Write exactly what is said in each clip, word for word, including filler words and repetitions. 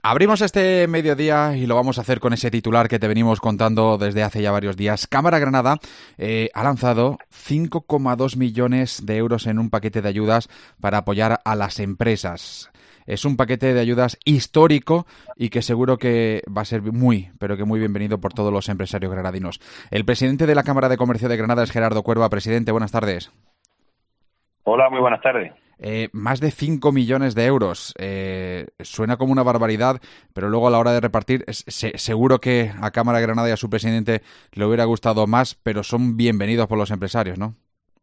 Abrimos este mediodía y lo vamos a hacer con ese titular que te venimos contando desde hace ya varios días. Cámara Granada eh, ha lanzado cinco coma dos millones de euros en un paquete de ayudas para apoyar a las empresas. Es un paquete de ayudas histórico y que seguro que va a ser muy, pero que muy bienvenido por todos los empresarios granadinos. El presidente de la Cámara de Comercio de Granada es Gerardo Cuerva. Presidente, buenas tardes. Hola, muy buenas tardes. Eh, más de cinco millones de euros. Eh, suena como una barbaridad, pero luego a la hora de repartir, se, seguro que a Cámara de Granada y a su presidente le hubiera gustado más, pero son bienvenidos por los empresarios, ¿no?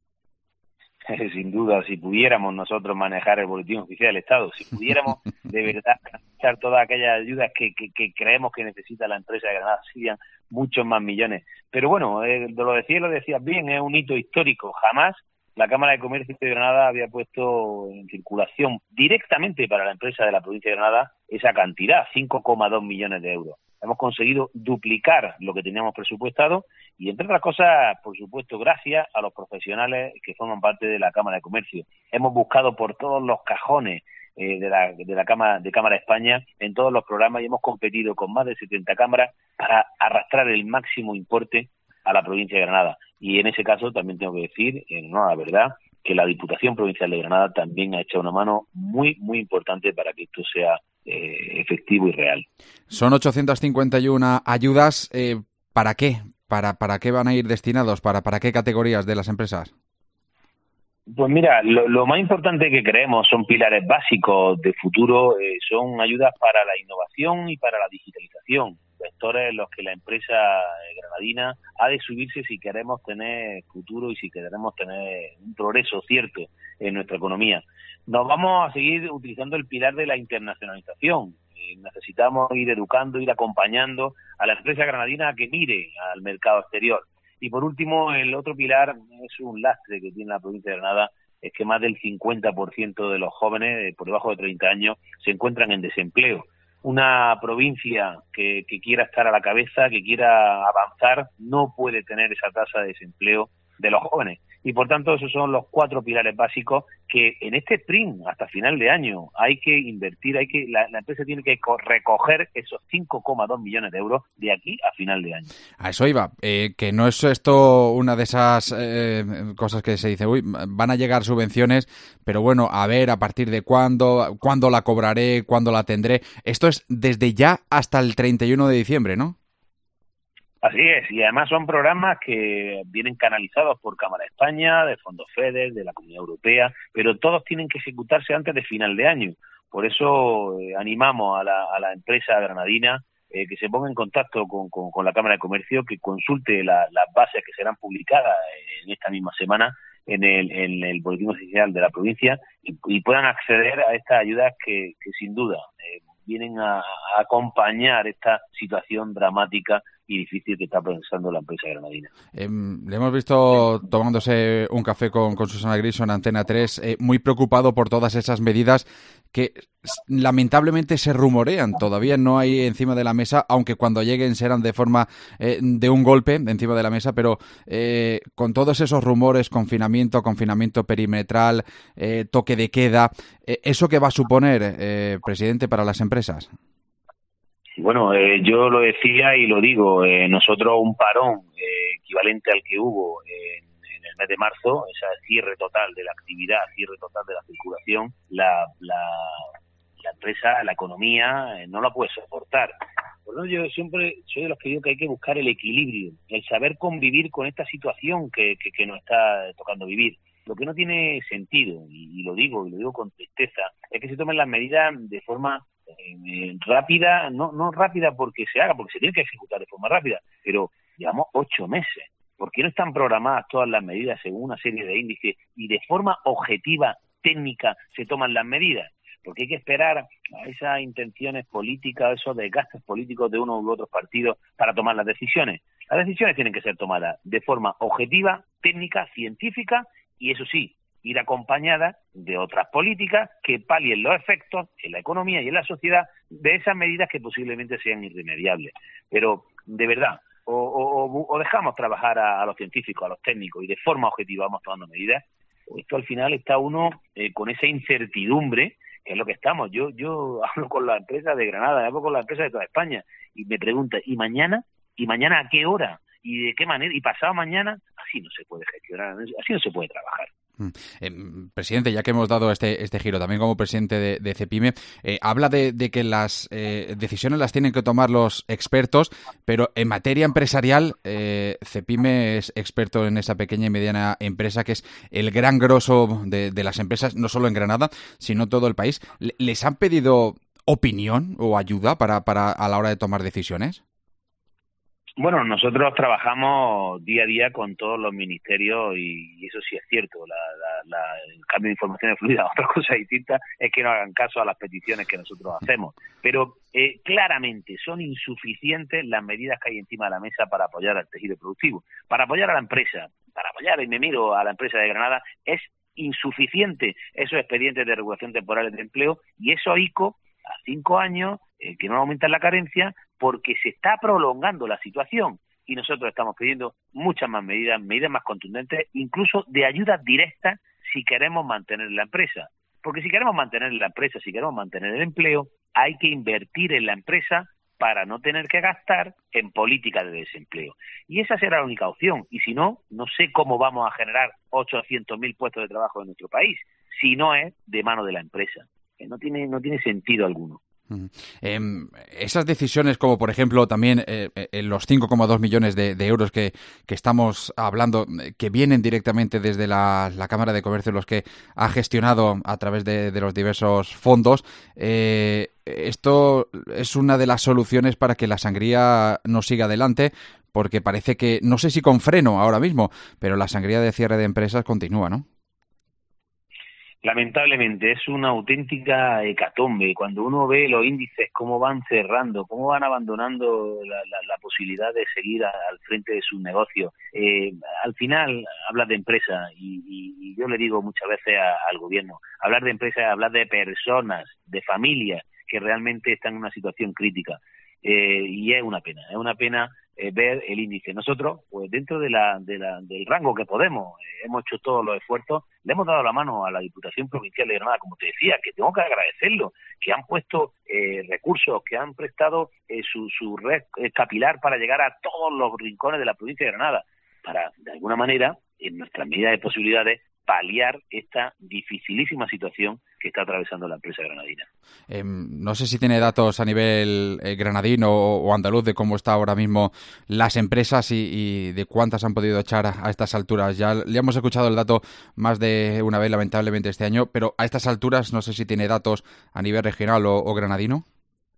Sin duda, si pudiéramos nosotros manejar el boletín oficial del Estado, si pudiéramos de verdad canalizar todas aquellas ayudas que, que, que creemos que necesita la empresa de Granada, serían muchos más millones. Pero bueno, eh, lo decía lo decías bien, es un hito histórico. Jamás la Cámara de Comercio de Granada había puesto en circulación directamente para la empresa de la provincia de Granada esa cantidad, cinco coma dos millones de euros. Hemos conseguido duplicar lo que teníamos presupuestado y, entre otras cosas, por supuesto, gracias a los profesionales que forman parte de la Cámara de Comercio. Hemos buscado por todos los cajones eh, de la de la Cámara de Cámara España en todos los programas y hemos competido con más de setenta cámaras para arrastrar el máximo importe a la provincia de Granada. Y en ese caso también tengo que decir, en honor a la verdad, que la Diputación Provincial de Granada también ha echado una mano muy, muy importante para que esto sea eh, efectivo y real. Son ochocientas cincuenta y una ayudas. Eh, ¿Para qué? ¿Para, para qué van a ir destinados? ¿Para, para qué categorías de las empresas? Pues mira, lo, lo más importante que creemos son pilares básicos de futuro, eh, son ayudas para la innovación y para la digitalización, vectores en los que la empresa granadina ha de subirse si queremos tener futuro y si queremos tener un progreso cierto en nuestra economía. Nos vamos a seguir utilizando el pilar de la internacionalización. Eh, necesitamos ir educando, ir acompañando a la empresa granadina a que mire al mercado exterior. Y por último, el otro pilar es un lastre que tiene la provincia de Granada, es que más del cincuenta por ciento de los jóvenes por debajo de treinta años se encuentran en desempleo. Una provincia que, que quiera estar a la cabeza, que quiera avanzar, no puede tener esa tasa de desempleo de los jóvenes. Y por tanto, esos son los cuatro pilares básicos que en este sprint, hasta final de año, hay que invertir, hay que la, la empresa tiene que recoger esos cinco coma dos millones de euros de aquí a final de año. A eso iba, eh, que no es esto una de esas eh, cosas que se dice, uy, van a llegar subvenciones, pero bueno, a ver a partir de cuándo, cuándo la cobraré, cuándo la tendré. Esto es desde ya hasta el treinta y uno de diciembre, ¿no? Así es, y además son programas que vienen canalizados por Cámara de España, de Fondos FEDER, de la Comunidad Europea, pero todos tienen que ejecutarse antes de final de año. Por eso eh, animamos a la, a la empresa granadina eh, que se ponga en contacto con, con, con la Cámara de Comercio, que consulte la, las bases que serán publicadas en esta misma semana en el, en el boletín oficial de la provincia y, y puedan acceder a estas ayudas que, que sin duda eh, vienen a, a acompañar esta situación dramática y difícil que está pensando la empresa granadina. Eh, le hemos visto tomándose un café con, con Susana Griso en Antena tres, eh, muy preocupado por todas esas medidas que lamentablemente se rumorean. Todavía no hay encima de la mesa, aunque cuando lleguen serán de forma eh, de un golpe encima de la mesa, pero eh, con todos esos rumores, confinamiento, confinamiento perimetral, eh, toque de queda, eh, ¿eso qué va a suponer, eh, presidente, para las empresas? Bueno, eh, yo lo decía y lo digo, eh, nosotros un parón eh, equivalente al que hubo en, en el mes de marzo, ese cierre total de la actividad, cierre total de la circulación, la, la, la empresa, la economía eh, no la puede soportar. Por lo yo siempre soy de los que digo que hay que buscar el equilibrio, el saber convivir con esta situación que, que, que nos está tocando vivir. Lo que no tiene sentido, y, y lo digo, y lo digo con tristeza, es que se tomen las medidas de forma Eh, rápida, no no rápida porque se haga, porque se tiene que ejecutar de forma rápida, pero llevamos ocho meses. ¿Por qué no están programadas todas las medidas según una serie de índices y de forma objetiva, técnica, se toman las medidas? Porque hay que esperar a esas intenciones políticas, a esos desgastes políticos de uno u otros partidos para tomar las decisiones. Las decisiones tienen que ser tomadas de forma objetiva, técnica, científica y, eso sí, ir acompañada de otras políticas que palien los efectos en la economía y en la sociedad de esas medidas que posiblemente sean irremediables. Pero, de verdad, o, o, o dejamos trabajar a, a los científicos, a los técnicos, y de forma objetiva vamos tomando medidas, o esto al final está uno eh, con esa incertidumbre que es lo que estamos. Yo yo hablo con la empresa de Granada, hablo con la empresa de toda España y me pregunta, ¿y mañana? ¿Y mañana a qué hora? ¿Y de qué manera? ¿Y pasado mañana? Así no se puede gestionar, así no se puede trabajar. Eh, presidente, ya que hemos dado este, este giro, también como presidente de, de CEPIME, eh, habla de, de que las eh, decisiones las tienen que tomar los expertos, pero en materia empresarial, eh, CEPIME es experto en esa pequeña y mediana empresa que es el gran grosso de, de las empresas, no solo en Granada, sino todo el país. ¿Les han pedido opinión o ayuda para, para a la hora de tomar decisiones? Bueno, nosotros trabajamos día a día con todos los ministerios y, y eso sí es cierto. La, la, la, el cambio de información es fluida. Otra cosa distinta es que no hagan caso a las peticiones que nosotros hacemos. Pero eh, claramente son insuficientes las medidas que hay encima de la mesa para apoyar al tejido productivo, para apoyar a la empresa, para apoyar, y me miro a la empresa de Granada, es insuficiente esos expedientes de regulación temporales de empleo y esos I C O a cinco años, eh, que no aumentan la carencia, porque se está prolongando la situación y nosotros estamos pidiendo muchas más medidas, medidas más contundentes, incluso de ayudas directas si queremos mantener la empresa. Porque si queremos mantener la empresa, si queremos mantener el empleo, hay que invertir en la empresa para no tener que gastar en políticas de desempleo. Y esa será la única opción. Y si no, no sé cómo vamos a generar ochocientos mil puestos de trabajo en nuestro país, si no es de mano de la empresa. Que no tiene, no tiene sentido alguno. Uh-huh. Eh, esas decisiones, como por ejemplo también eh, eh, los cinco coma dos millones de, de euros que, que estamos hablando, que vienen directamente desde la, la Cámara de Comercio, los que ha gestionado a través de, de los diversos fondos, eh, esto es una de las soluciones para que la sangría no siga adelante, porque parece que, no sé si con freno ahora mismo, pero la sangría de cierre de empresas continúa, ¿no? Lamentablemente es una auténtica hecatombe. Cuando uno ve los índices, cómo van cerrando, cómo van abandonando la, la, la posibilidad de seguir a, al frente de sus negocios. Eh, al final hablas de empresa y, y, y yo le digo muchas veces a, al gobierno, hablar de empresa es hablar de personas, de familias que realmente están en una situación crítica. Eh, y es una pena, es una pena eh, ver el índice. Nosotros, pues dentro de la, de la, del rango que podemos, eh, hemos hecho todos los esfuerzos, le hemos dado la mano a la Diputación Provincial de Granada, como te decía, que tengo que agradecerlo, que han puesto eh, recursos, que han prestado eh, su, su red eh, capilar para llegar a todos los rincones de la provincia de Granada, para, de alguna manera, en nuestras medidas de posibilidades, paliar esta dificilísima situación que está atravesando la empresa granadina. Eh, no sé si tiene datos a nivel eh, granadino o, o andaluz de cómo está ahora mismo las empresas y, y de cuántas han podido echar a, a estas alturas. Ya, ya hemos escuchado el dato más de una vez, lamentablemente, este año, pero a estas alturas no sé si tiene datos a nivel regional o, o granadino.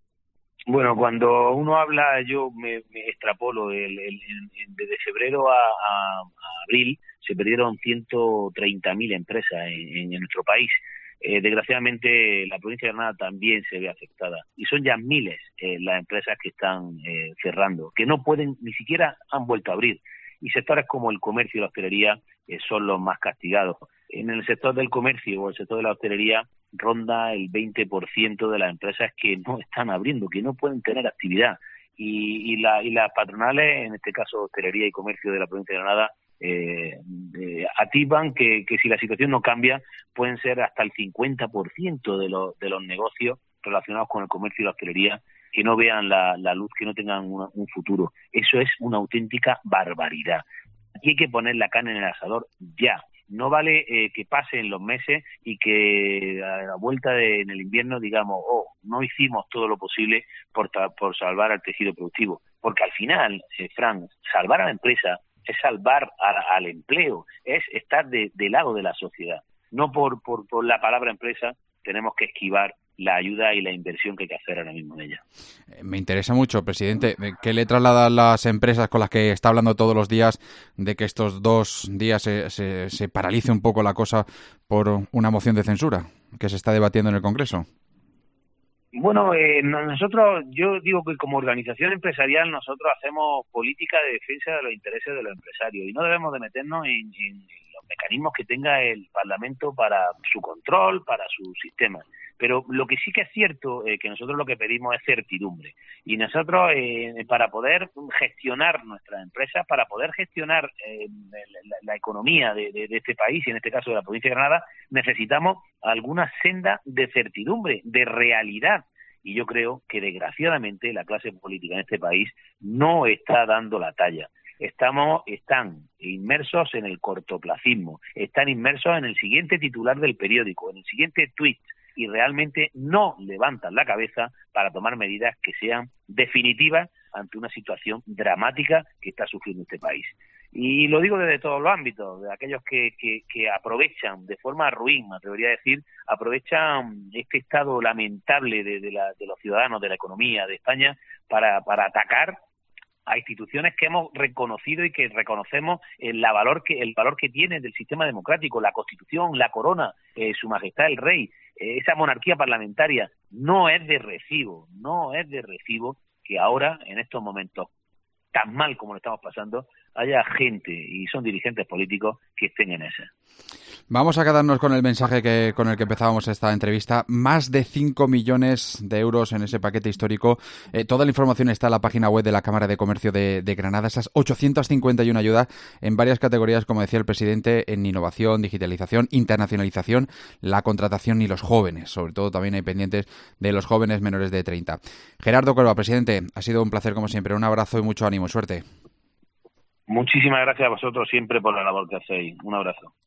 Bueno, cuando uno habla, yo me, me extrapolo, el, el, el, desde febrero a, a, a abril se perdieron ciento treinta mil empresas en, en nuestro país. Eh, desgraciadamente la provincia de Granada también se ve afectada y son ya miles eh, las empresas que están eh, cerrando, que no pueden, ni siquiera han vuelto a abrir. Y sectores como el comercio y la hostelería eh, son los más castigados. En el sector del comercio o el sector de la hostelería ronda el veinte por ciento de las empresas que no están abriendo, que no pueden tener actividad. Y, y, la, y las patronales, en este caso hostelería y comercio de la provincia de Granada, eh, eh, ativan que, que si la situación no cambia, pueden ser hasta el cincuenta por ciento de los, de los negocios relacionados con el comercio y la hostelería que no vean la, la luz, que no tengan una, un futuro. Eso es una auténtica barbaridad. Aquí hay que poner la carne en el asador ya. No vale eh, que pasen los meses y que a la vuelta de, en el invierno digamos, oh, no hicimos todo lo posible por, por salvar al tejido productivo. Porque al final, eh, Fran, salvar a la empresa es salvar a, al empleo, es estar de, de lado de la sociedad. No por, por, por la palabra empresa tenemos que esquivar la ayuda y la inversión que hay que hacer ahora mismo en ella. Me interesa mucho, presidente. ¿Qué le trasladan las empresas con las que está hablando todos los días de que estos dos días se, se, se paralice un poco la cosa por una moción de censura que se está debatiendo en el Congreso? Bueno, eh, nosotros, yo digo que como organización empresarial nosotros hacemos política de defensa de los intereses de los empresarios y no debemos de meternos en, en los mecanismos que tenga el Parlamento para su control, para su sistema. Pero lo que sí que es cierto es eh, que nosotros lo que pedimos es certidumbre. Y nosotros, eh, para poder gestionar nuestras empresas, para poder gestionar eh, la, la economía de, de, de este país, y en este caso de la provincia de Granada, necesitamos alguna senda de certidumbre, de realidad. Y yo creo que, desgraciadamente, la clase política en este país no está dando la talla. Estamos, están inmersos en el cortoplacismo, están inmersos en el siguiente titular del periódico, en el siguiente tuit, y realmente no levantan la cabeza para tomar medidas que sean definitivas ante una situación dramática que está sufriendo este país. Y lo digo desde todos los ámbitos, de aquellos que, que, que aprovechan de forma ruin, me atrevería a decir, aprovechan este estado lamentable de, de, la, de los ciudadanos, de la economía de España, para, para atacar a instituciones que hemos reconocido y que reconocemos el, la valor que, el valor que tiene del sistema democrático, la Constitución, la corona, eh, su majestad el rey, eh, esa monarquía parlamentaria. No es de recibo, no es de recibo que ahora, en estos momentos tan mal como lo estamos pasando, haya gente, y son dirigentes políticos, que estén en esa. Vamos a quedarnos con el mensaje que con el que empezábamos esta entrevista. Más de cinco millones de euros en ese paquete histórico. Eh, toda la información está en la página web de la Cámara de Comercio de, de Granada. Esas ochocientas cincuenta y una ayudas en varias categorías, como decía el presidente, en innovación, digitalización, internacionalización, la contratación y los jóvenes. Sobre todo también hay pendientes de los jóvenes menores de treinta. Gerardo Cuerva, presidente, ha sido un placer como siempre. Un abrazo y mucho ánimo. Suerte. Muchísimas gracias a vosotros siempre por la labor que hacéis. Un abrazo.